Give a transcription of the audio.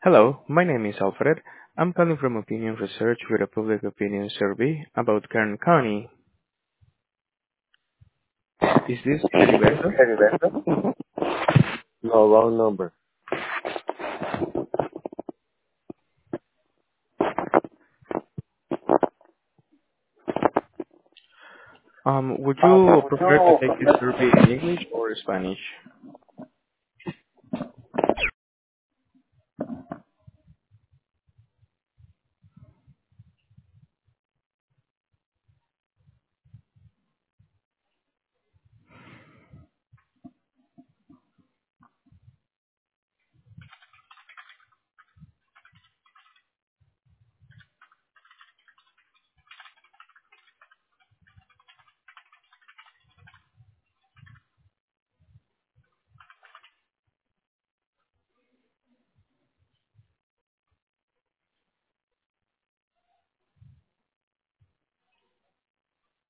Hello, my name is Alfred. I'm calling from Opinion Research with a public opinion survey about Kern County. Is this Heriberto? No, wrong number. Would you prefer to take this survey in English or Spanish?